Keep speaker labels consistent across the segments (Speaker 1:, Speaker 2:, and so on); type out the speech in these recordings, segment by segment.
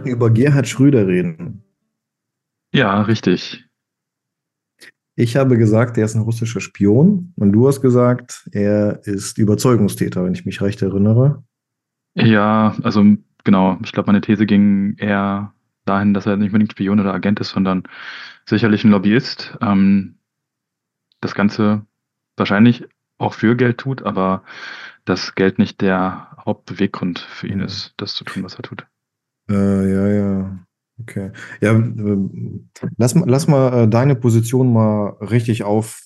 Speaker 1: wollten über Gerhard Schröder reden.
Speaker 2: Ja, richtig.
Speaker 1: Ich habe gesagt, er ist ein russischer Spion und du hast gesagt, er ist Überzeugungstäter, wenn ich mich recht erinnere.
Speaker 2: Ja, also genau, ich glaube, meine These ging eher dahin, dass er nicht unbedingt Spion oder Agent ist, sondern sicherlich ein Lobbyist. Das Ganze wahrscheinlich auch für Geld tut, aber das Geld nicht der Hauptbeweggrund für ihn
Speaker 1: Hm.
Speaker 2: ist, das zu tun, was er tut.
Speaker 1: Ja, ja. Okay. Ja, lass mal deine Position mal richtig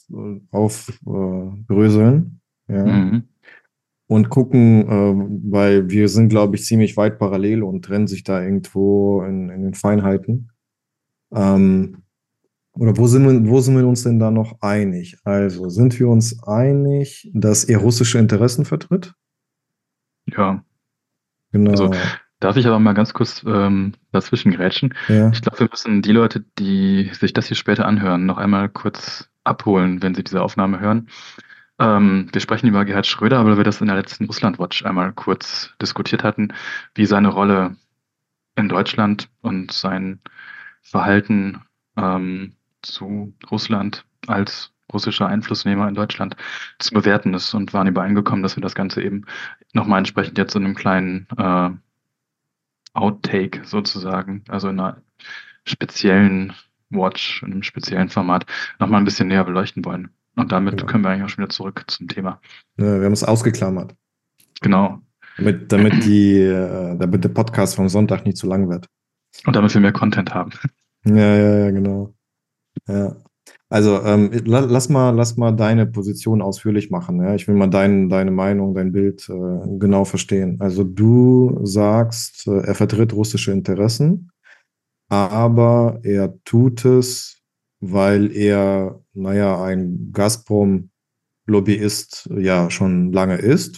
Speaker 1: bröseln. Ja.
Speaker 2: Mhm.
Speaker 1: Und gucken, weil wir sind, glaube ich, ziemlich weit parallel und trennen sich da irgendwo in den Feinheiten. Ähm, Oder wo sind wir uns denn da noch einig? Also, sind wir uns einig, dass er russische Interessen vertritt?
Speaker 2: Ja, also
Speaker 1: Genau.
Speaker 2: darf ich aber mal ganz kurz dazwischen grätschen.
Speaker 1: Ja,
Speaker 2: Ich glaube, wir müssen die Leute, die sich das hier später anhören, noch einmal kurz abholen, wenn sie diese Aufnahme hören. Wir sprechen über Gerhard Schröder, weil wir das in der letzten Russland-Watch einmal kurz diskutiert hatten, wie seine Rolle in Deutschland und sein Verhalten zu Russland als russischer Einflussnehmer in Deutschland zu bewerten ist und waren übereingekommen, dass wir das Ganze eben nochmal entsprechend jetzt in einem kleinen Outtake sozusagen, also in einer speziellen Watch, in einem speziellen Format, nochmal ein bisschen näher beleuchten wollen. Und damit
Speaker 1: genau.
Speaker 2: können wir eigentlich auch schon wieder zurück zum Thema.
Speaker 1: Ja, wir haben es ausgeklammert,
Speaker 2: Genau.
Speaker 1: damit der Podcast vom Sonntag nicht zu lang wird.
Speaker 2: Und damit wir mehr Content haben.
Speaker 1: Ja, ja, ja, genau. Ja. Also, lass mal deine Position ausführlich machen. Ja? Ich will mal deine Meinung, dein Bild genau verstehen. Also, du sagst, er vertritt russische Interessen, aber er tut es, weil er, naja, ein Gazprom-Lobbyist ja schon lange ist.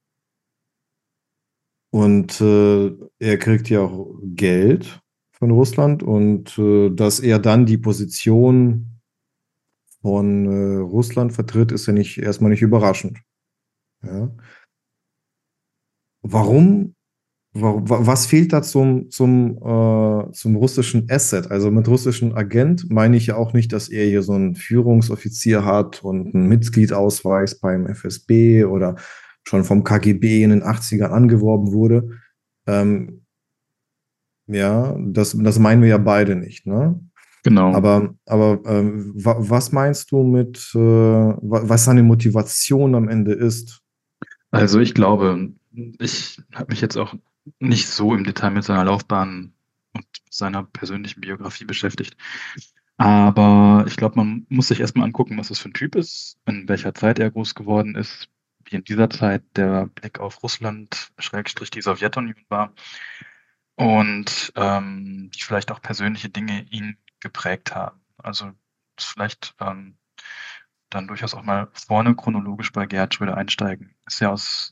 Speaker 1: Und er kriegt ja auch Geld von Russland und dass er dann die Position von Russland vertritt, ist ja nicht erstmal nicht überraschend. Ja. Warum? Was fehlt da zum russischen Asset? Also mit russischen Agent meine ich ja auch nicht, dass er hier so einen Führungsoffizier hat und einen Mitgliedausweis beim FSB oder schon vom KGB in den 80ern angeworben wurde. Ähm, ja, das meinen wir ja beide nicht, ne?
Speaker 2: Genau.
Speaker 1: Aber was meinst du mit, was seine Motivation am Ende ist?
Speaker 2: Also ich glaube, ich habe mich jetzt auch nicht so im Detail mit seiner Laufbahn und seiner persönlichen Biografie beschäftigt. Aber ich glaube, man muss sich erstmal angucken, was das für ein Typ ist, in welcher Zeit er groß geworden ist, wie in dieser Zeit der Blick auf Russland, Schrägstrich die Sowjetunion war und wie vielleicht auch persönliche Dinge ihn geprägt haben. Also vielleicht dann durchaus auch mal vorne chronologisch bei Gerhard Schröder einsteigen. Ist ja aus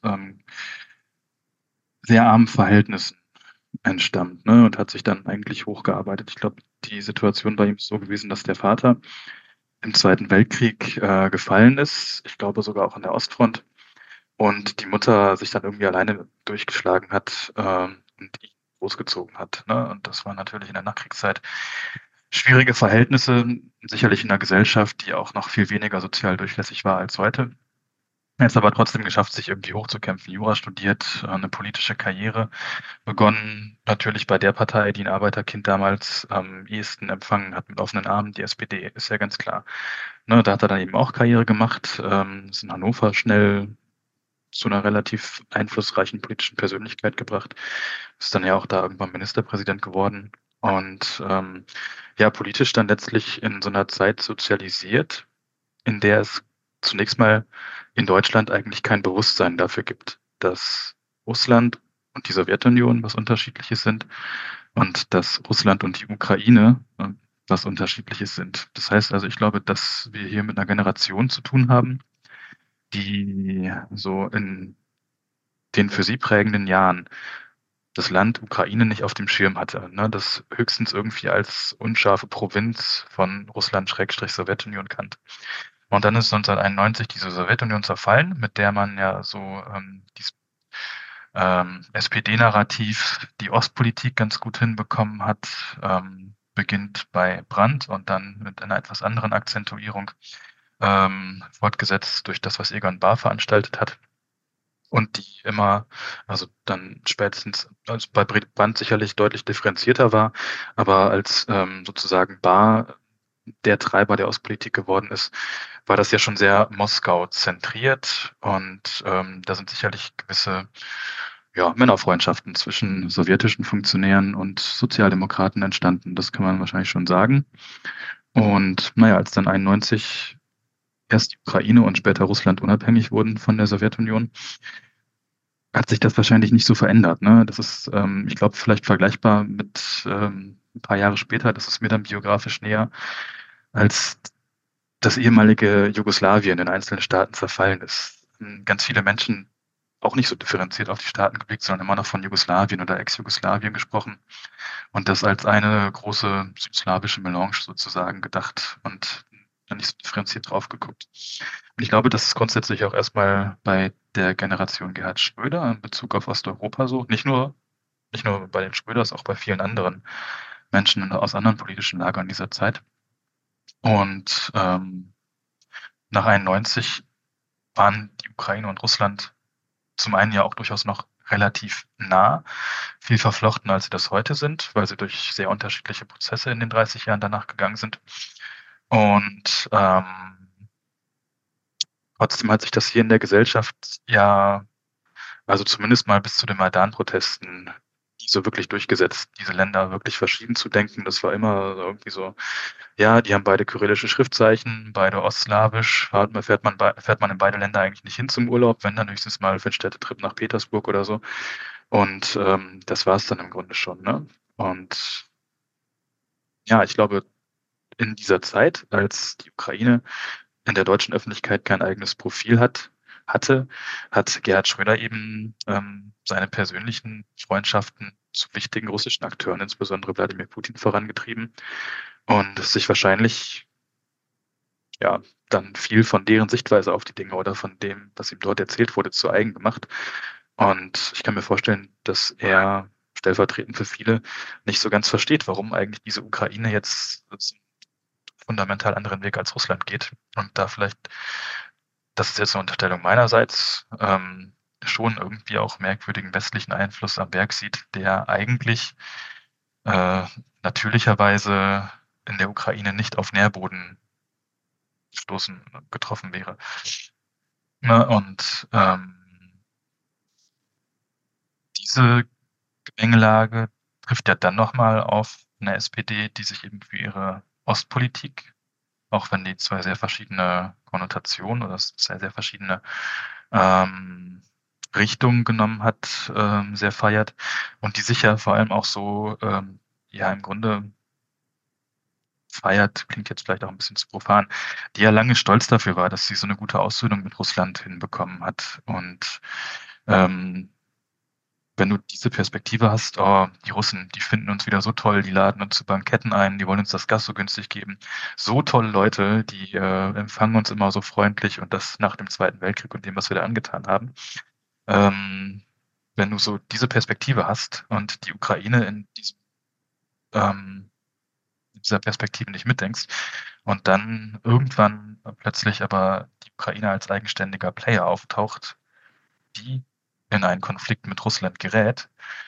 Speaker 2: sehr armen Verhältnissen entstammt, ne, und hat sich dann eigentlich hochgearbeitet. Ich glaube, die Situation bei ihm ist so gewesen, dass der Vater im Zweiten Weltkrieg gefallen ist. Ich glaube sogar auch an der Ostfront. Und die Mutter sich dann irgendwie alleine durchgeschlagen hat und ihn großgezogen hat. Ne? Und das war natürlich in der Nachkriegszeit schwierige Verhältnisse, sicherlich in einer Gesellschaft, die auch noch viel weniger sozial durchlässig war als heute. Er hat es aber trotzdem geschafft, sich irgendwie hochzukämpfen. Jura studiert, eine politische Karriere begonnen, natürlich bei der Partei, die ein Arbeiterkind damals am ehesten empfangen hat mit offenen Armen, die SPD, ist ja ganz klar. Ne, da hat er dann eben auch Karriere gemacht, ist in Hannover schnell zu einer relativ einflussreichen politischen Persönlichkeit gebracht, ist dann ja auch da irgendwann Ministerpräsident geworden und ja, politisch dann letztlich in so einer Zeit sozialisiert, in der es zunächst mal in Deutschland eigentlich kein Bewusstsein dafür gibt, dass Russland und die Sowjetunion was Unterschiedliches sind und dass Russland und die Ukraine was Unterschiedliches sind. Das heißt also, ich glaube, dass wir hier mit einer Generation zu tun haben, die so in den für sie prägenden Jahren das Land Ukraine nicht auf dem Schirm hatte, ne, das höchstens irgendwie als unscharfe Provinz von Russland-Sowjetunion kannte. Und dann ist 1991 diese Sowjetunion zerfallen, mit der man ja so SPD-Narrativ die Ostpolitik ganz gut hinbekommen hat, beginnt bei Brandt und dann mit einer etwas anderen Akzentuierung fortgesetzt durch das, was Egon Bahr veranstaltet hat. Und die immer, also dann spätestens, als bei Brandt sicherlich deutlich differenzierter war, aber als sozusagen Bahr der Treiber der Ostpolitik geworden ist, war das ja schon sehr Moskau zentriert und da sind sicherlich gewisse Männerfreundschaften zwischen sowjetischen Funktionären und Sozialdemokraten entstanden. Das kann man wahrscheinlich schon sagen. Und naja, als dann 91 erst die Ukraine und später Russland unabhängig wurden von der Sowjetunion, hat sich das wahrscheinlich nicht so verändert. Ne? Das ist, ich glaube, vielleicht vergleichbar mit ein paar Jahre später, das ist mir dann biografisch näher, als das ehemalige Jugoslawien in einzelnen Staaten zerfallen ist. Ganz viele Menschen auch nicht so differenziert auf die Staaten geblickt, sondern immer noch von Jugoslawien oder Ex-Jugoslawien gesprochen und das als eine große südslawische Melange sozusagen gedacht und dann nicht so differenziert drauf geguckt. Und ich glaube, das ist grundsätzlich auch erstmal bei der Generation Gerhard Schröder in Bezug auf Osteuropa so. Nicht nur bei den Schröders, auch bei vielen anderen Menschen aus anderen politischen Lagern dieser Zeit. Und nach 91 waren die Ukraine und Russland zum einen ja auch durchaus noch relativ nah, viel verflochtener, als sie das heute sind, weil sie durch sehr unterschiedliche Prozesse in den 30 Jahren danach gegangen sind. Und trotzdem hat sich das hier in der Gesellschaft ja, also zumindest mal bis zu den Maidan-Protesten, nie so wirklich durchgesetzt, diese Länder wirklich verschieden zu denken. Das war immer irgendwie so, ja, die haben beide kyrillische Schriftzeichen, beide ostslawisch. Fährt man in beide Länder eigentlich nicht hin zum Urlaub, wenn dann höchstens mal für einen Städtetrip nach Petersburg oder so. Und das war es dann im Grunde schon. Ne? Und ja, ich glaube, in dieser Zeit, als die Ukraine in der deutschen Öffentlichkeit kein eigenes Profil hatte, hat Gerhard Schröder eben seine persönlichen Freundschaften zu wichtigen russischen Akteuren, insbesondere Wladimir Putin, vorangetrieben und sich wahrscheinlich ja dann viel von deren Sichtweise auf die Dinge oder von dem, was ihm dort erzählt wurde, zu eigen gemacht. Und ich kann mir vorstellen, dass er stellvertretend für viele nicht so ganz versteht, warum eigentlich diese Ukraine jetzt einen fundamental anderen Weg als Russland geht. Und da vielleicht, das ist jetzt eine Unterstellung meinerseits, schon irgendwie auch merkwürdigen westlichen Einfluss am Werk sieht, der eigentlich natürlicherweise in der Ukraine nicht auf Nährboden getroffen wäre. Ne? Und diese Gemengelage trifft ja dann nochmal auf eine SPD, die sich eben für ihre Ostpolitik, auch wenn die zwei sehr verschiedene Konnotationen oder zwei sehr verschiedene Richtungen genommen hat, sehr feiert und die sich ja vor allem auch so, ja, im Grunde feiert, klingt jetzt vielleicht auch ein bisschen zu profan, die ja lange stolz dafür war, dass sie so eine gute Aussöhnung mit Russland hinbekommen hat. Und wenn du diese Perspektive hast, oh, die Russen, die finden uns wieder so toll, die laden uns zu Banketten ein, die wollen uns das Gas so günstig geben. So tolle Leute, die empfangen uns immer so freundlich und das nach dem Zweiten Weltkrieg und dem, was wir da angetan haben. Wenn du so diese Perspektive hast und die Ukraine in dieser Perspektive nicht mitdenkst und dann irgendwann plötzlich aber die Ukraine als eigenständiger Player auftaucht, die in einen Konflikt mit Russland gerät,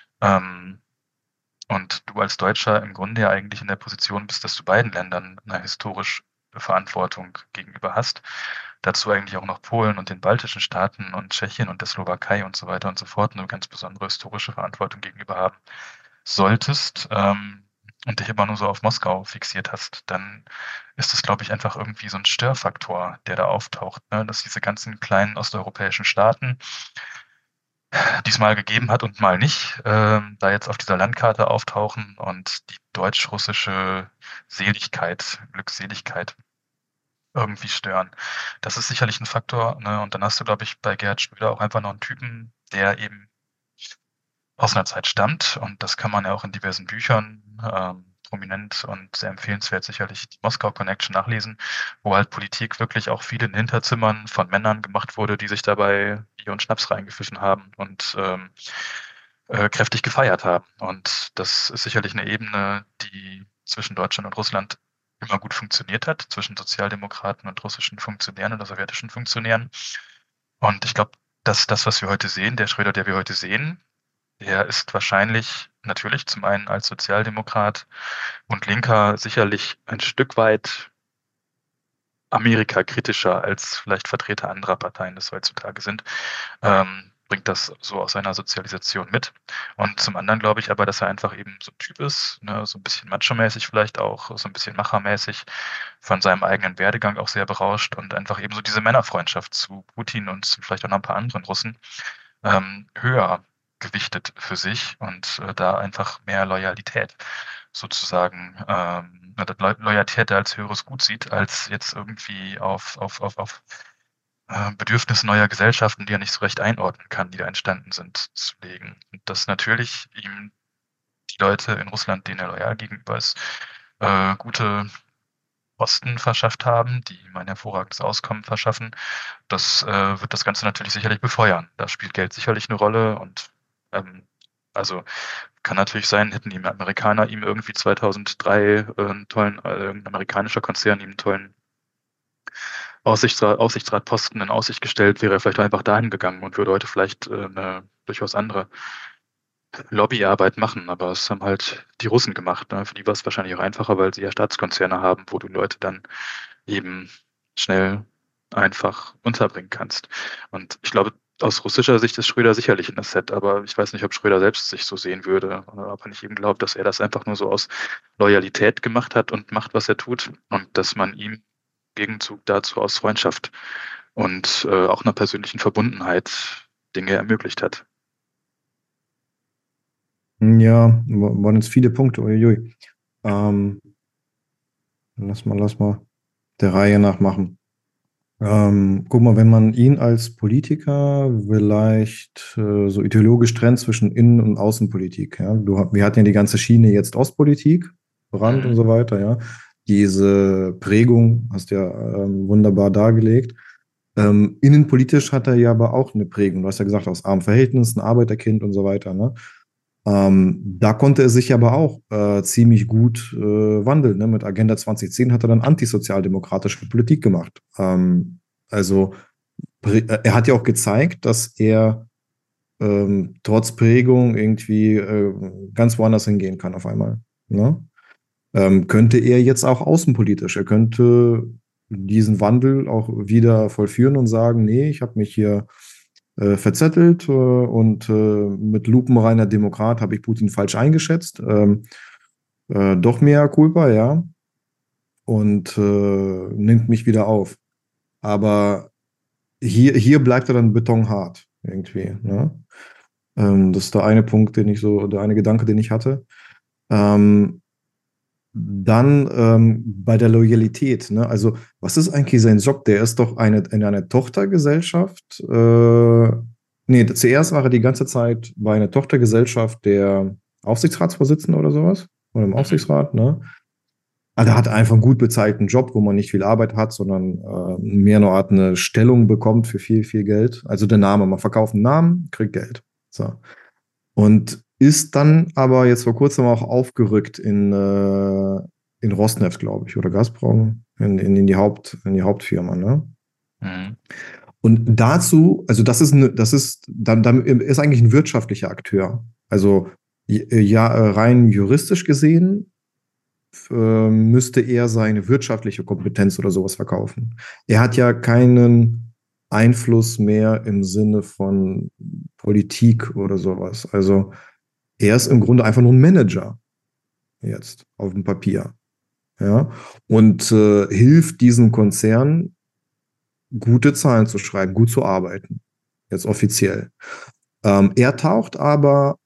Speaker 2: und du als Deutscher im Grunde ja eigentlich in der Position bist, dass du beiden Ländern eine historische Verantwortung gegenüber hast. Dazu eigentlich auch noch Polen und den baltischen Staaten und Tschechien und der Slowakei und so weiter und so fort eine ganz besondere historische Verantwortung gegenüber haben solltest, und dich immer nur so auf Moskau fixiert hast, dann ist es, glaube ich, einfach irgendwie so ein Störfaktor, der da auftaucht, ne? Dass diese ganzen kleinen osteuropäischen Staaten, die es mal gegeben hat und mal nicht, da jetzt auf dieser Landkarte auftauchen und die deutsch-russische Glückseligkeit irgendwie stören. Das ist sicherlich ein Faktor, ne? Und dann hast du, glaube ich, bei Gerhard Schröder auch einfach noch einen Typen, der eben aus einer Zeit stammt und das kann man ja auch in diversen Büchern prominent und sehr empfehlenswert sicherlich die Moskau Connection nachlesen, wo halt Politik wirklich auch viel in Hinterzimmern von Männern gemacht wurde, die sich dabei Bier und Schnaps reingepfiffen haben und kräftig gefeiert haben. Und das ist sicherlich eine Ebene, die zwischen Deutschland und Russland immer gut funktioniert hat, zwischen Sozialdemokraten und russischen Funktionären oder sowjetischen Funktionären. Und ich glaube, dass das, was wir heute sehen, der Schröder, der wir heute sehen, der ist wahrscheinlich natürlich zum einen als Sozialdemokrat und Linker sicherlich ein Stück weit Amerika-kritischer als vielleicht Vertreter anderer Parteien das heutzutage sind, bringt das so aus seiner Sozialisation mit. Und zum anderen glaube ich aber, dass er einfach eben so ein Typ ist, ne, so ein bisschen macho-mäßig vielleicht auch, so ein bisschen machermäßig, von seinem eigenen Werdegang auch sehr berauscht und einfach eben so diese Männerfreundschaft zu Putin und zu vielleicht auch noch ein paar anderen Russen höher gewichtet für sich und da einfach mehr Loyalität sozusagen, Loyalität als höheres Gut sieht, als jetzt irgendwie auf Bedürfnisse neuer Gesellschaften, die er nicht so recht einordnen kann, die da entstanden sind, zu legen. Und dass natürlich ihm die Leute in Russland, denen er loyal gegenüber ist, gute Posten verschafft haben, die ihm ein hervorragendes Auskommen verschaffen. Das wird das Ganze natürlich sicherlich befeuern. Da spielt Geld sicherlich eine Rolle und also kann natürlich sein, hätten die Amerikaner ihm irgendwie 2003 einen tollen, ein amerikanischer Konzern ihm einen tollen Aussichtsratposten in Aussicht gestellt, wäre er vielleicht einfach dahin gegangen und würde heute vielleicht eine durchaus andere Lobbyarbeit machen. Aber es haben halt die Russen gemacht. Ne? Für die war es wahrscheinlich auch einfacher, weil sie ja Staatskonzerne haben, wo du Leute dann eben schnell einfach unterbringen kannst. Und ich glaube, aus russischer Sicht ist Schröder sicherlich ein Asset, aber ich weiß nicht, ob Schröder selbst sich so sehen würde, oder ob er nicht eben glaubt, dass er das einfach nur so aus Loyalität gemacht hat und macht, was er tut und dass man ihm im Gegenzug dazu aus Freundschaft und auch einer persönlichen Verbundenheit Dinge ermöglicht hat.
Speaker 1: Ja, waren jetzt viele Punkte, uiui. Ähm, lass mal der Reihe nach machen. Guck mal, wenn man ihn als Politiker vielleicht so ideologisch trennt zwischen Innen- und Außenpolitik, ja, wir hatten ja die ganze Schiene jetzt Ostpolitik, Brand und
Speaker 2: Mhm.
Speaker 1: so weiter, ja. Diese Prägung hast du ja wunderbar dargelegt. Innenpolitisch hat er ja aber auch eine Prägung. Du hast ja gesagt, aus armen Verhältnissen, Arbeiterkind und so weiter, ne? Da konnte er sich aber auch ziemlich gut wandeln. Ne? Mit Agenda 2010 hat er dann antisozialdemokratische Politik gemacht. Also er hat ja auch gezeigt, dass er trotz Prägung irgendwie ganz woanders hingehen kann auf einmal. Ne? Könnte er jetzt auch außenpolitisch, er könnte diesen Wandel auch wieder vollführen und sagen, nee, ich habe mich hier verzettelt und mit lupenreiner Demokrat habe ich Putin falsch eingeschätzt. Doch mehr Culpa, ja, und nimmt mich wieder auf. Aber hier bleibt er dann betonhart irgendwie. Ne? Das ist der eine Punkt, der eine Gedanke, den ich hatte. Ähm, Dann bei der Loyalität, ne? Also, was ist eigentlich sein Job? Der ist doch in einer Tochtergesellschaft. Nee, zuerst war er die ganze Zeit bei einer Tochtergesellschaft der Aufsichtsratsvorsitzende oder sowas. Oder im
Speaker 2: Mhm.
Speaker 1: Aufsichtsrat, ne? Also, er hat einfach einen gut bezahlten Job, wo man nicht viel Arbeit hat, sondern mehr eine Art eine Stellung bekommt für viel, viel Geld. Also der Name, man verkauft einen Namen, kriegt Geld. So. Und ist dann aber jetzt vor kurzem auch aufgerückt in Rosneft, glaube ich, oder Gazprom, in die Hauptfirma, ne?
Speaker 2: Mhm.
Speaker 1: Und dazu, also dann ist eigentlich ein wirtschaftlicher Akteur. Also ja, rein juristisch gesehen müsste er seine wirtschaftliche Kompetenz oder sowas verkaufen. Er hat ja keinen Einfluss mehr im Sinne von Politik oder sowas. Also er ist im Grunde einfach nur ein Manager jetzt auf dem Papier. Ja, und hilft diesem Konzern, gute Zahlen zu schreiben, gut zu arbeiten. Jetzt offiziell. Er taucht aber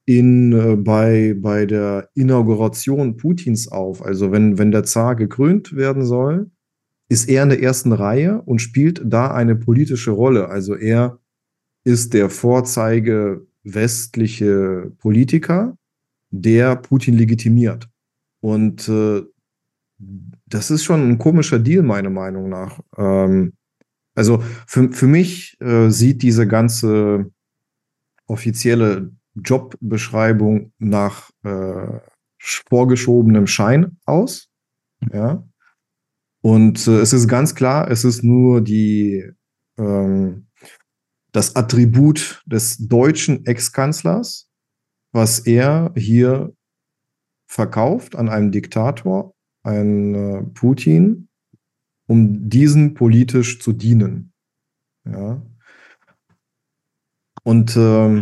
Speaker 1: bei der Inauguration Putins auf. Also wenn der Zar gekrönt werden soll, ist er in der ersten Reihe und spielt da eine politische Rolle. Also er ist der Vorzeige westliche Politiker, der Putin legitimiert. Und das ist schon ein komischer Deal, meiner Meinung nach. Also für mich sieht diese ganze offizielle Jobbeschreibung nach vorgeschobenem Schein aus. Ja. Und es ist ganz klar, es ist nur ähm, das Attribut des deutschen Ex-Kanzlers, was er hier verkauft an einen Diktator, einen Putin, um diesen politisch zu dienen. Ja. Und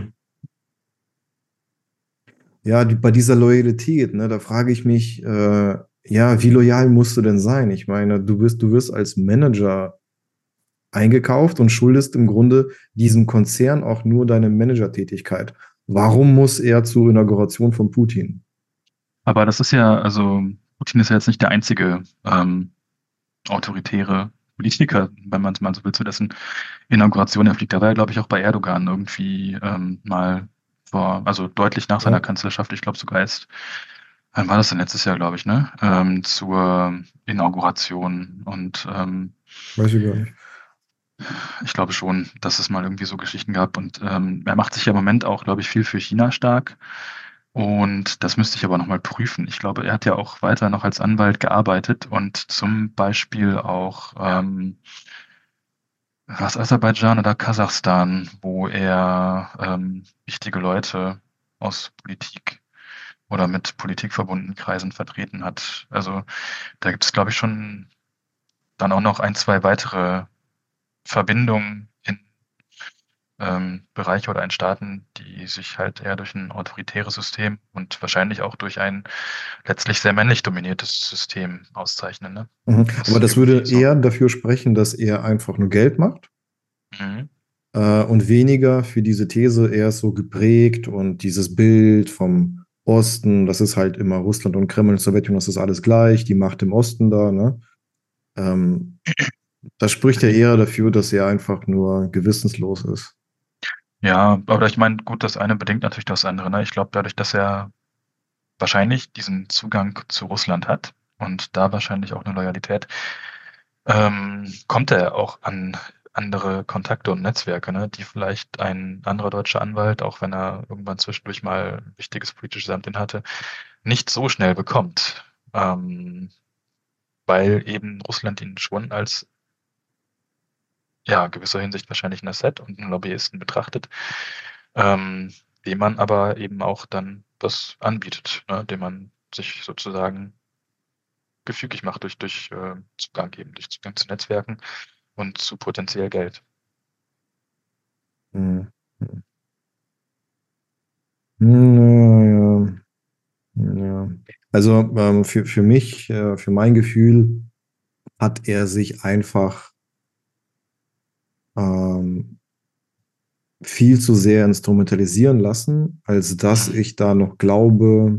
Speaker 1: ja, bei dieser Loyalität, ne, da frage ich mich, ja, wie loyal musst du denn sein? Ich meine, du wirst als Manager eingekauft und schuldest im Grunde diesem Konzern auch nur deine Managertätigkeit. Warum muss er zur Inauguration von Putin?
Speaker 2: Aber das ist ja, also Putin ist ja jetzt nicht der einzige autoritäre Politiker, wenn man es mal so will, zu dessen Inauguration er fliegt. Da war er, glaube ich, auch bei Erdogan irgendwie mal vor, also deutlich nach seiner
Speaker 1: Ja,
Speaker 2: Kanzlerschaft, ich glaube sogar erst, wann war das denn letztes Jahr, glaube ich, ne? Zur Inauguration. Und
Speaker 1: weiß ich gar nicht.
Speaker 2: ich glaube schon, dass es mal irgendwie so Geschichten gab. Und er macht sich ja im Moment auch, glaube ich, viel für China stark. Und das müsste ich aber nochmal prüfen. Ich glaube, er hat ja auch weiter noch als Anwalt gearbeitet und zum Beispiel auch was Aserbaidschan oder Kasachstan, wo er wichtige Leute aus Politik oder mit Politik verbundenen Kreisen vertreten hat. Also da gibt es, glaube ich, schon dann auch noch ein, zwei weitere Verbindungen in Bereiche oder in Staaten, die sich halt eher durch ein autoritäres System und wahrscheinlich auch durch ein letztlich sehr männlich dominiertes System auszeichnen, ne?
Speaker 1: Mhm. Aber
Speaker 2: Was
Speaker 1: das
Speaker 2: irgendwie
Speaker 1: würde
Speaker 2: so.
Speaker 1: eher dafür sprechen, dass er einfach nur Geld macht
Speaker 2: Mhm.
Speaker 1: und weniger für diese These, er ist so geprägt und dieses Bild vom Osten, das ist halt immer Russland und Kreml und Sowjetunion, das ist alles gleich, die Macht im Osten da, ne? Ähm, Das spricht ja eher dafür, dass er einfach nur gewissenslos ist.
Speaker 2: Ja, aber ich meine, gut, das eine bedingt natürlich das andere, ne? Ich glaube, dadurch, dass er wahrscheinlich diesen Zugang zu Russland hat und da wahrscheinlich auch eine Loyalität, kommt er auch an andere Kontakte und Netzwerke, ne, die vielleicht ein anderer deutscher Anwalt, auch wenn er irgendwann zwischendurch mal ein wichtiges politisches Amt inne hatte, nicht so schnell bekommt, weil eben Russland ihn schon als, ja, gewisser Hinsicht wahrscheinlich ein Asset und einen Lobbyisten betrachtet, ähm, dem man aber eben auch dann das anbietet, ne, dem man sich sozusagen gefügig macht durch Zugang eben, durch Zugang zu Netzwerken und zu potenziell Geld.
Speaker 1: Hm. Naja, ja. Also für mich, für mein Gefühl, hat er sich einfach ähm, viel zu sehr instrumentalisieren lassen, als dass
Speaker 2: Mhm.
Speaker 1: ich da noch glaube,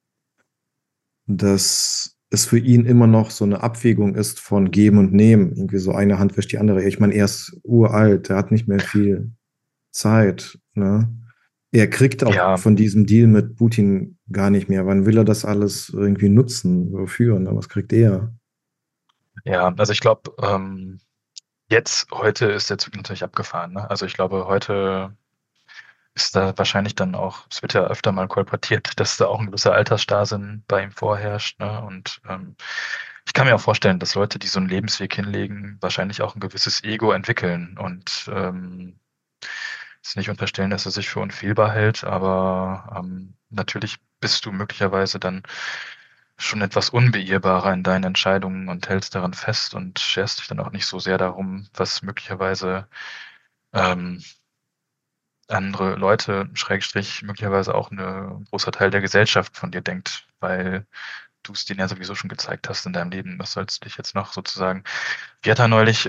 Speaker 1: dass es für ihn immer noch so eine Abwägung ist von Geben und Nehmen. Irgendwie so eine Hand wäscht die andere. Ich meine, er ist uralt, er hat nicht mehr viel Zeit. Ne? Er kriegt auch
Speaker 2: Ja,
Speaker 1: von diesem Deal mit Putin gar nicht mehr. Wann will er das alles irgendwie nutzen? Wofür? Ne? Was kriegt er?
Speaker 2: ja, also ich glaube, jetzt, heute ist der Zug natürlich abgefahren. Ne? Also ich glaube, heute ist da wahrscheinlich dann auch, es wird ja öfter mal kolportiert, dass da auch ein gewisser Altersstarrsinn bei ihm vorherrscht. Ne? Und ich kann mir auch vorstellen, dass Leute, die so einen Lebensweg hinlegen, wahrscheinlich auch ein gewisses Ego entwickeln und ist nicht unterstellen, dass er sich für unfehlbar hält, aber natürlich bist du möglicherweise dann schon etwas unbeirrbarer in deinen Entscheidungen und hältst daran fest und scherst dich dann auch nicht so sehr darum, was möglicherweise ähm, andere Leute, Schrägstrich, möglicherweise auch ein großer Teil der Gesellschaft von dir denkt, weil du es denen ja sowieso schon gezeigt hast in deinem Leben. Was sollst du dich jetzt noch sozusagen? Wie hat er neulich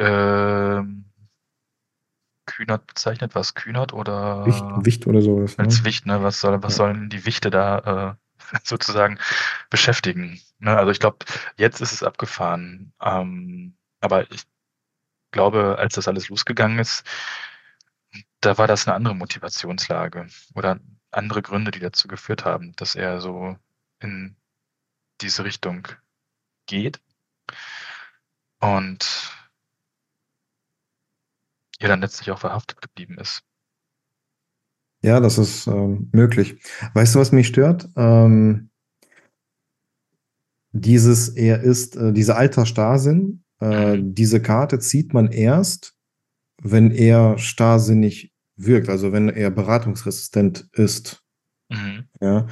Speaker 2: Kühnert bezeichnet? Was Kühnert oder
Speaker 1: Wicht oder sowas,
Speaker 2: als
Speaker 1: ne?
Speaker 2: Wicht, ne? Was
Speaker 1: Ja.
Speaker 2: sollen die Wichte da sozusagen beschäftigen? Ne? Also ich glaube, jetzt ist es abgefahren. Aber ich glaube, als das alles losgegangen ist, da war das eine andere Motivationslage oder andere Gründe, die dazu geführt haben, dass er so in diese Richtung geht und er dann letztlich auch verhaftet geblieben ist.
Speaker 1: Ja, das ist möglich. Weißt du, was mich stört? Dieser Altersstarrsinn,
Speaker 2: Mhm.
Speaker 1: diese Karte zieht man erst, wenn er starrsinnig wirkt, also wenn er beratungsresistent ist.
Speaker 2: Mhm.
Speaker 1: Ja?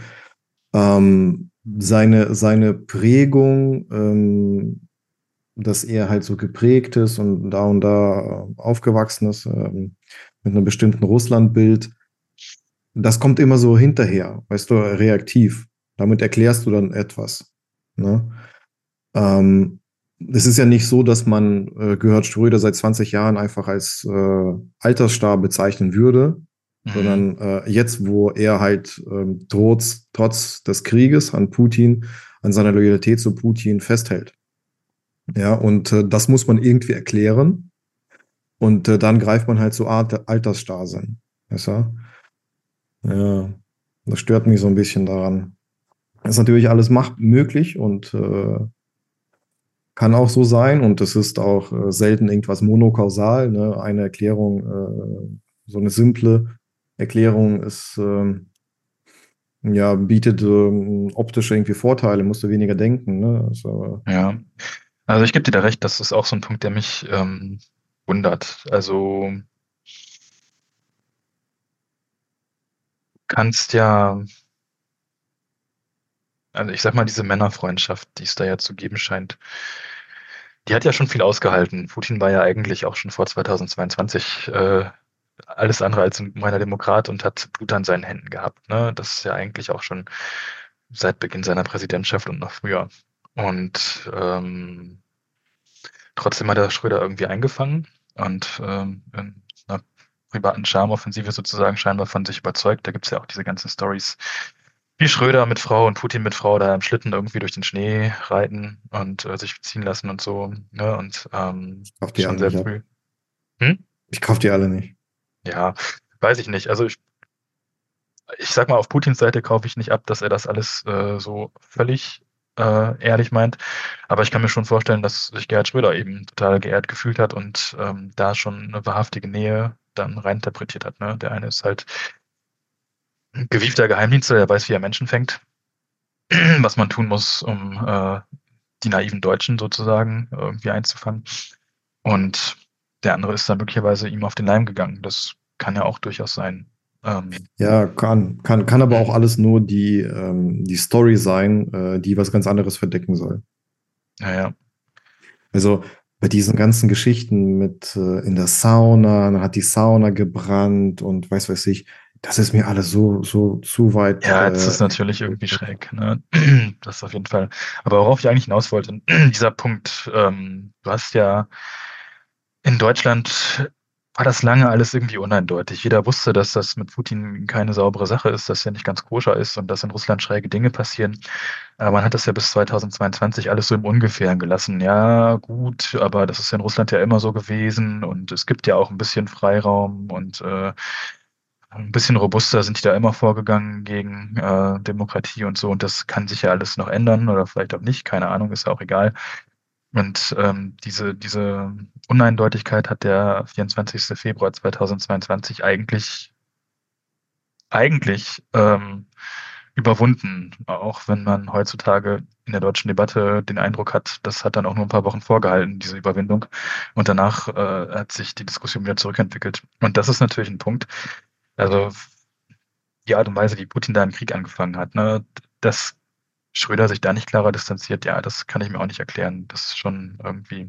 Speaker 1: Seine Prägung, dass er halt so geprägt ist und da aufgewachsen ist, mit einem bestimmten Russlandbild, das kommt immer so hinterher, weißt du, reaktiv. Damit erklärst du dann etwas. Ne? Ähm, Es ist ja nicht so, dass man Gerhard Schröder seit 20 Jahren einfach als Altersstar bezeichnen würde,
Speaker 2: Mhm.
Speaker 1: sondern jetzt, wo er halt trotz des Krieges an Putin, an seiner Loyalität zu Putin festhält. Ja, und das muss man irgendwie erklären. Und dann greift man halt zu Altersstarrsinn. Weißt du? Ja, das stört mich so ein bisschen daran. Ist natürlich alles möglich und kann auch so sein. Und es ist auch selten irgendwas monokausal. Ne? Eine Erklärung, so eine simple Erklärung ist, ja, bietet optisch irgendwie Vorteile, musst du weniger denken. Ne? Also,
Speaker 2: Ja, also ich gebe dir da recht, das ist auch so ein Punkt, der mich wundert. Also kannst ja, also ich sag mal, diese Männerfreundschaft, die es da ja zu geben scheint, die hat ja schon viel ausgehalten. Putin war ja eigentlich auch schon vor 2022 alles andere als ein reiner Demokrat und hat Blut an seinen Händen gehabt. Ne? Das ist ja eigentlich auch schon seit Beginn seiner Präsidentschaft und noch früher. Und trotzdem hat er Schröder irgendwie eingefangen und in einer privaten Charmeoffensive sozusagen scheinbar von sich überzeugt. Da gibt's ja auch diese ganzen Stories, wie Schröder mit Frau und Putin mit Frau da im Schlitten irgendwie durch den Schnee reiten und sich ziehen lassen und so. Ne? Und
Speaker 1: ich kauf die
Speaker 2: schon
Speaker 1: alle
Speaker 2: sehr
Speaker 1: nicht ab.
Speaker 2: früh. Hm?
Speaker 1: Ich kauf die alle nicht.
Speaker 2: Ja, weiß ich nicht. Also ich sag mal, auf Putins Seite kaufe ich nicht ab, dass er das alles so völlig ehrlich meint. Aber ich kann mir schon vorstellen, dass sich Gerhard Schröder eben total geehrt gefühlt hat und da schon eine wahrhaftige Nähe dann reininterpretiert hat. Ne? Der eine ist halt ein gewiefter Geheimdienstler, der weiß, wie er Menschen fängt, was man tun muss, um die naiven Deutschen sozusagen irgendwie einzufangen. Und der andere ist dann möglicherweise ihm auf den Leim gegangen. Das kann ja auch durchaus sein.
Speaker 1: Ja, kann aber auch
Speaker 2: Mhm.
Speaker 1: alles nur die Story sein, die was ganz anderes verdecken soll.
Speaker 2: Naja.
Speaker 1: Also bei diesen ganzen Geschichten mit in der Sauna, dann hat die Sauna gebrannt und weiß ich, das ist mir alles so zu weit.
Speaker 2: Ja, jetzt ist natürlich irgendwie schräg, ne? Das auf jeden Fall. Aber worauf ich eigentlich hinaus wollte, dieser Punkt, du hast ja in Deutschland war das lange alles irgendwie uneindeutig. Jeder wusste, dass das mit Putin keine saubere Sache ist, dass er nicht ganz koscher ist und dass in Russland schräge Dinge passieren. Aber man hat das ja bis 2022 alles so im Ungefähren gelassen. Ja, gut, aber das ist ja in Russland ja immer so gewesen und es gibt ja auch ein bisschen Freiraum und ein bisschen robuster sind die da immer vorgegangen gegen Demokratie und so. Und das kann sich ja alles noch ändern oder vielleicht auch nicht. Keine Ahnung, ist ja auch egal. Und diese Uneindeutigkeit hat der 24. Februar 2022 eigentlich überwunden. Auch wenn man heutzutage in der deutschen Debatte den Eindruck hat, das hat dann auch nur ein paar Wochen vorgehalten, diese Überwindung. Und danach hat sich die Diskussion wieder zurückentwickelt. Und das ist natürlich ein Punkt. Also die Art und Weise, wie Putin da einen Krieg angefangen hat, ne, dass Schröder sich da nicht klarer distanziert, ja, das kann ich mir auch nicht erklären. Das ist schon irgendwie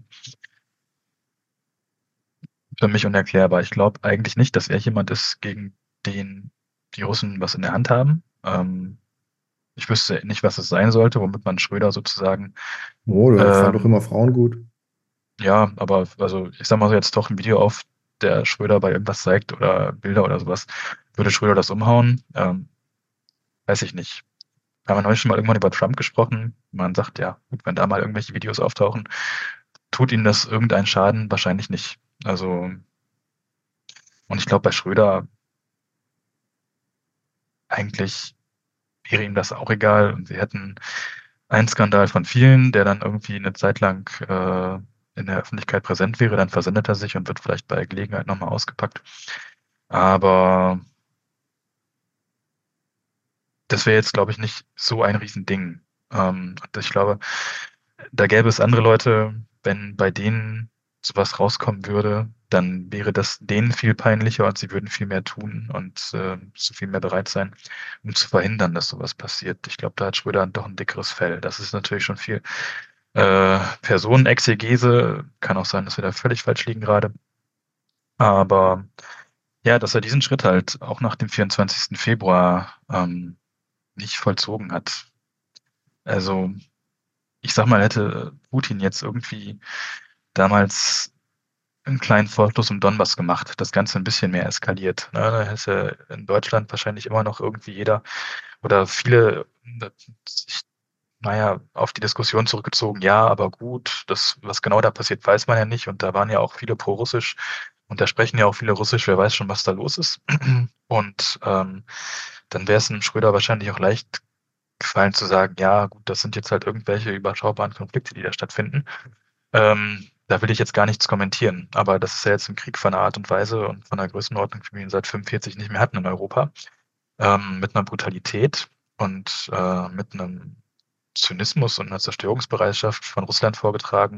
Speaker 2: für mich unerklärbar. Ich glaube eigentlich nicht, dass er jemand ist, gegen den die Russen was in der Hand haben. Ich wüsste nicht, was es sein sollte, womit man Schröder sozusagen,
Speaker 1: Oh, der fand doch
Speaker 2: ähm,
Speaker 1: immer Frauen gut.
Speaker 2: ja, aber also ich sag mal so, jetzt doch ein Video auf, der Schröder bei irgendwas zeigt oder Bilder oder sowas, würde Schröder das umhauen? Weiß ich nicht. Wir haben neulich schon mal irgendwann über Trump gesprochen. Man sagt ja, gut, wenn da mal irgendwelche Videos auftauchen, tut ihnen das irgendeinen Schaden? Wahrscheinlich nicht. Also, und ich glaube, bei Schröder eigentlich wäre ihm das auch egal. Und sie hätten ein Skandal von vielen, der dann irgendwie eine Zeit lang in der Öffentlichkeit präsent wäre, dann versendet er sich und wird vielleicht bei Gelegenheit nochmal ausgepackt. Aber das wäre jetzt, glaube ich, nicht so ein Riesending. Und ich glaube, da gäbe es andere Leute, wenn bei denen sowas rauskommen würde, dann wäre das denen viel peinlicher und sie würden viel mehr tun und zu viel mehr bereit sein, um zu verhindern, dass sowas passiert. Ich glaube, da hat Schröder doch ein dickeres Fell. Das ist natürlich schon viel Personenexegese. Kann auch sein, dass wir da völlig falsch liegen gerade. Aber ja, dass er diesen Schritt halt auch nach dem 24. Februar nicht vollzogen hat. Also, ich sag mal, hätte Putin jetzt irgendwie damals einen kleinen Vorstoß im Donbass gemacht, das Ganze ein bisschen mehr eskaliert. Ne? Da hätte in Deutschland wahrscheinlich immer noch irgendwie jeder oder viele sich, naja, auf die Diskussion zurückgezogen, ja, aber gut, das, was genau da passiert, weiß man ja nicht. Und da waren ja auch viele pro-russisch und da sprechen ja auch viele Russisch, wer weiß schon, was da los ist. Und dann wäre es einem Schröder wahrscheinlich auch leicht gefallen zu sagen, ja, gut, das sind jetzt halt irgendwelche überschaubaren Konflikte, die da stattfinden. Da will ich jetzt gar nichts kommentieren, aber das ist ja jetzt ein Krieg von einer Art und Weise und von einer Größenordnung, wie wir ihn seit 45 nicht mehr hatten in Europa, mit einer Brutalität und mit einem Zynismus und einer Zerstörungsbereitschaft von Russland vorgetragen,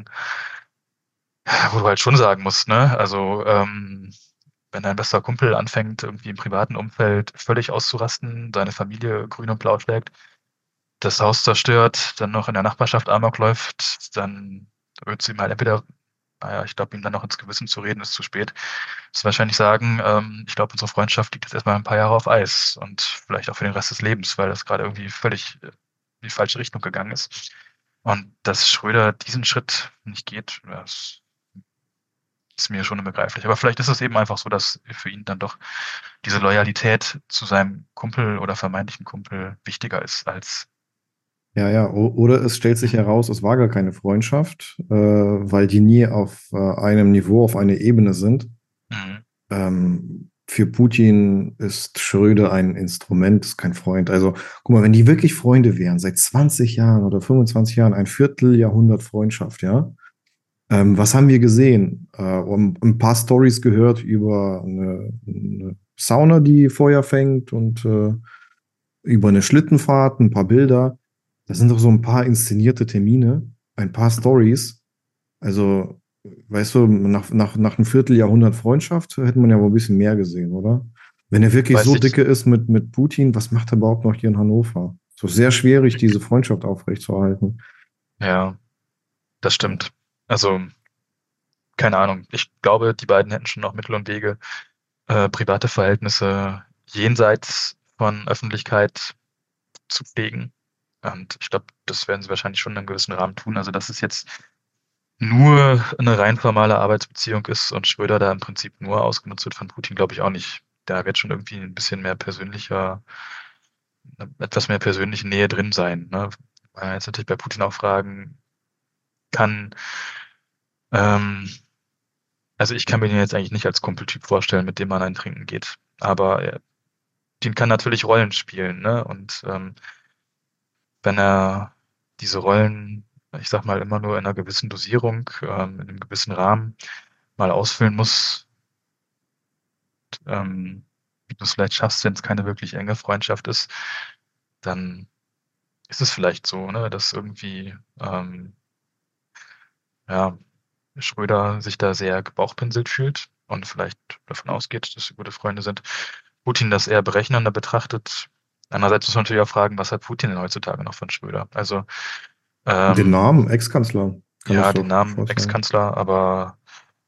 Speaker 2: wo du halt schon sagen musst, ne, also wenn dein bester Kumpel anfängt, irgendwie im privaten Umfeld völlig auszurasten, deine Familie grün und blau schlägt, das Haus zerstört, dann noch in der Nachbarschaft Amok läuft, dann wird sie mal entweder, naja, ich glaube, ihm dann noch ins Gewissen zu reden, ist zu spät. Ist wahrscheinlich sagen, ich glaube, unsere Freundschaft liegt jetzt erstmal ein paar Jahre auf Eis und vielleicht auch für den Rest des Lebens, weil das gerade irgendwie völlig in die falsche Richtung gegangen ist. Und dass Schröder diesen Schritt nicht geht, das ist mir schon unbegreiflich. Aber vielleicht ist es eben einfach so, dass für ihn dann doch diese Loyalität zu seinem Kumpel oder vermeintlichen Kumpel wichtiger ist als.
Speaker 1: Ja, ja, oder es stellt sich heraus, es war gar keine Freundschaft, weil die nie auf einem Niveau, auf einer Ebene sind.
Speaker 2: Mhm.
Speaker 1: Für Putin ist Schröder ein Instrument, ist kein Freund. Also, guck mal, wenn die wirklich Freunde wären, seit 20 Jahren oder 25 Jahren, ein Vierteljahrhundert Freundschaft, ja. Was haben wir gesehen? Ein paar Stories gehört über eine Sauna, die Feuer fängt und über eine Schlittenfahrt, ein paar Bilder. Das sind doch so ein paar inszenierte Termine, ein paar Stories. Also, weißt du, nach einem Vierteljahrhundert Freundschaft hätte man ja wohl ein bisschen mehr gesehen, oder? Wenn er wirklich
Speaker 2: Weiß
Speaker 1: so
Speaker 2: ich,
Speaker 1: dicke ist mit Putin, was macht er überhaupt noch hier in Hannover? So sehr schwierig, diese Freundschaft aufrechtzuerhalten.
Speaker 2: ja, das stimmt. Also, keine Ahnung. Ich glaube, die beiden hätten schon noch Mittel und Wege, private Verhältnisse jenseits von Öffentlichkeit zu pflegen. Und ich glaube, das werden sie wahrscheinlich schon in einem gewissen Rahmen tun. Also, dass es jetzt nur eine rein formale Arbeitsbeziehung ist und Schröder da im Prinzip nur ausgenutzt wird von Putin, glaube ich auch nicht. Da wird schon irgendwie ein bisschen mehr persönlicher, etwas mehr persönliche Nähe drin sein. Ne? Weil man jetzt natürlich bei Putin auch fragen kann, ähm, also ich kann mir den jetzt eigentlich nicht als Kumpeltyp vorstellen, mit dem man ein Trinken geht. Aber Putin kann natürlich Rollen spielen, ne? Und wenn er diese Rollen, ich sag mal, immer nur in einer gewissen Dosierung, in einem gewissen Rahmen mal ausfüllen muss, wie du es vielleicht schaffst, wenn es keine wirklich enge Freundschaft ist, dann ist es vielleicht so, ne, dass irgendwie ja, Schröder sich da sehr gebauchpinselt fühlt und vielleicht davon ausgeht, dass sie gute Freunde sind. Putin das eher berechnender betrachtet. Andererseits muss man natürlich auch fragen, was hat Putin denn heutzutage noch von Schröder? Also
Speaker 1: Den
Speaker 2: ähm,
Speaker 1: Namen, Ex-Kanzler, kann ich
Speaker 2: ja, den
Speaker 1: doch
Speaker 2: Namen
Speaker 1: vorstellen.
Speaker 2: Ex-Kanzler, aber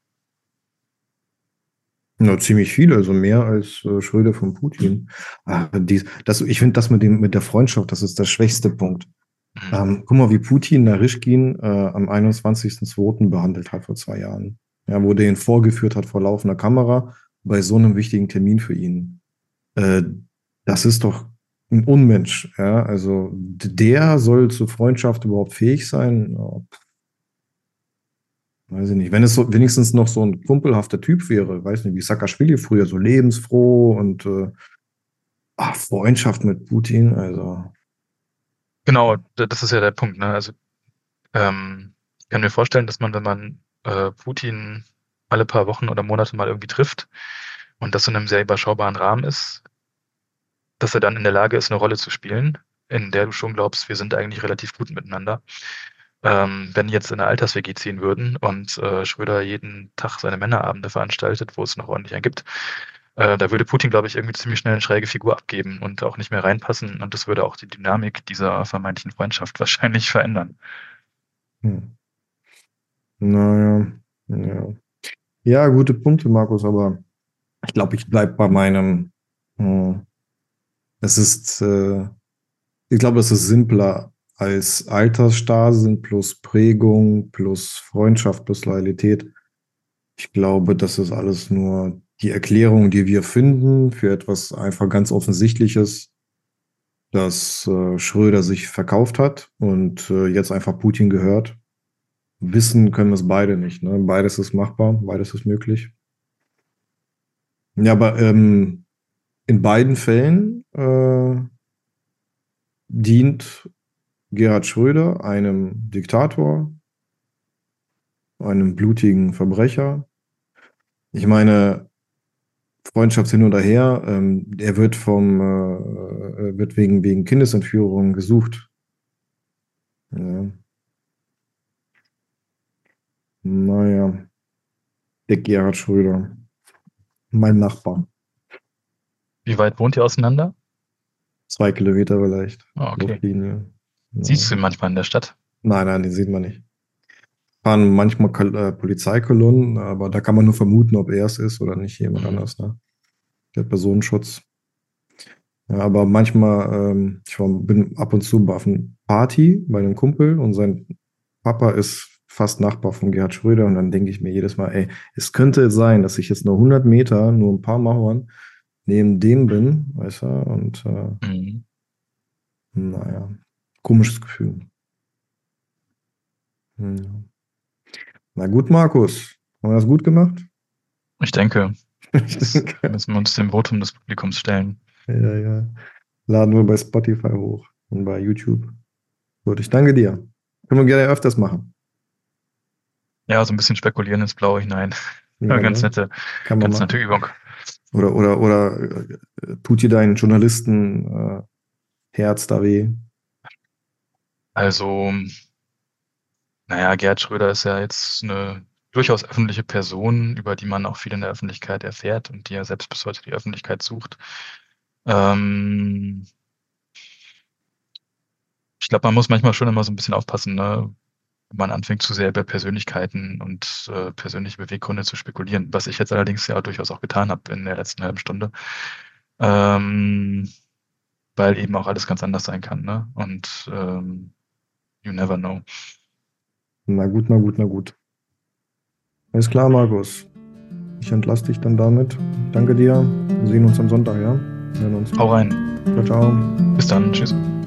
Speaker 1: Ja, ziemlich viel, also mehr als Schröder von Putin. Ich finde das mit der Freundschaft, das ist der schwächste Punkt.
Speaker 2: mh,
Speaker 1: Guck mal, wie Putin Naryschkin am 21.02. behandelt hat vor 2 Jahren. Ja, wo der ihn vorgeführt hat vor laufender Kamera bei so einem wichtigen Termin für ihn. Äh, Das ist doch ein Unmensch. Ja? Also der soll zur Freundschaft überhaupt fähig sein? Ja, weiß ich nicht. Wenn es so, wenigstens noch so ein kumpelhafter Typ wäre, weiß nicht, wie Saakashvili früher, so lebensfroh und Freundschaft mit Putin, also.
Speaker 2: Genau, das ist ja der Punkt, ne? Also ich kann mir vorstellen, dass man, wenn man Putin alle paar Wochen oder Monate mal irgendwie trifft und das in einem sehr überschaubaren Rahmen ist, dass er dann in der Lage ist, eine Rolle zu spielen, in der du schon glaubst, wir sind eigentlich relativ gut miteinander. Wenn die jetzt in eine Alters-WG ziehen würden und Schröder jeden Tag seine Männerabende veranstaltet, wo es noch ordentlich einen gibt, da würde Putin, glaube ich, irgendwie ziemlich schnell eine schräge Figur abgeben und auch nicht mehr reinpassen. Und das würde auch die Dynamik dieser vermeintlichen Freundschaft wahrscheinlich verändern.
Speaker 1: Hm. Naja, ja. Ja, gute Punkte, Markus, aber ich glaube, ich bleibe bei meinem. Hm, es ist, ich glaube, es ist simpler als Altersstarrsinn plus Prägung plus Freundschaft plus Loyalität. Ich glaube, das ist alles nur die Erklärung, die wir finden für etwas einfach ganz Offensichtliches, dass Schröder sich verkauft hat und jetzt einfach Putin gehört. Wissen können wir es beide nicht. Ne? Beides ist machbar, beides ist möglich. Ja, aber in beiden Fällen dient Gerhard Schröder einem Diktator, einem blutigen Verbrecher. Ich meine, Freundschaft hin oder her, er wird wird wegen Kindesentführung gesucht. Ja, naja, der Gerhard Schröder, mein Nachbar.
Speaker 2: Wie weit wohnt ihr auseinander?
Speaker 1: 2 Kilometer vielleicht,
Speaker 2: Ah, okay.
Speaker 1: Luftlinie.
Speaker 2: Siehst
Speaker 1: Ja.
Speaker 2: du ihn manchmal in der Stadt?
Speaker 1: Nein, den sieht man nicht. Fahren manchmal Polizeikolonnen, aber da kann man nur vermuten, ob er es ist oder nicht jemand
Speaker 2: Mhm.
Speaker 1: anders, ne? Der Personenschutz. Ja, aber manchmal, bin ab und zu auf einer Party bei einem Kumpel und sein Papa ist fast Nachbar von Gerhard Schröder und dann denke ich mir jedes Mal, ey, es könnte sein, dass ich jetzt nur 100 Meter, nur ein paar Mauern neben dem bin, weißt du, und
Speaker 2: Mhm.
Speaker 1: naja, komisches Gefühl. Hm. Na gut, Markus, haben wir das gut gemacht?
Speaker 2: Ich denke,
Speaker 1: Ich
Speaker 2: jetzt
Speaker 1: denke,
Speaker 2: müssen wir uns dem Votum des Publikums stellen.
Speaker 1: ja, ja. Laden wir bei Spotify hoch und bei YouTube. Gut, ich danke dir. Können wir gerne öfters machen.
Speaker 2: Ja, so ein bisschen spekulieren ins Blaue hinein.
Speaker 1: Ja,
Speaker 2: Ganz
Speaker 1: ne?
Speaker 2: nette,
Speaker 1: Kann man
Speaker 2: ganz nette
Speaker 1: machen.
Speaker 2: Übung.
Speaker 1: Oder tut dir dein Journalisten Herz da weh?
Speaker 2: Also, naja, Gerd Schröder ist ja jetzt eine durchaus öffentliche Person, über die man auch viel in der Öffentlichkeit erfährt und die ja selbst bis heute die Öffentlichkeit sucht. Ähm, Ich glaube, man muss manchmal schon immer so ein bisschen aufpassen, ne? Wenn man anfängt, zu sehr über Persönlichkeiten und persönliche Beweggründe zu spekulieren, was ich jetzt allerdings ja durchaus auch getan habe in der letzten halben Stunde, ähm, weil eben auch alles ganz anders sein kann, ne? Und you never know.
Speaker 1: Na gut, na gut, na gut. Alles klar, Markus. Ich entlasse dich dann damit. Danke dir. Wir sehen uns am Sonntag, ja? Wir hören uns.
Speaker 2: Hau rein.
Speaker 1: Ciao, ciao.
Speaker 2: Bis dann. Tschüss.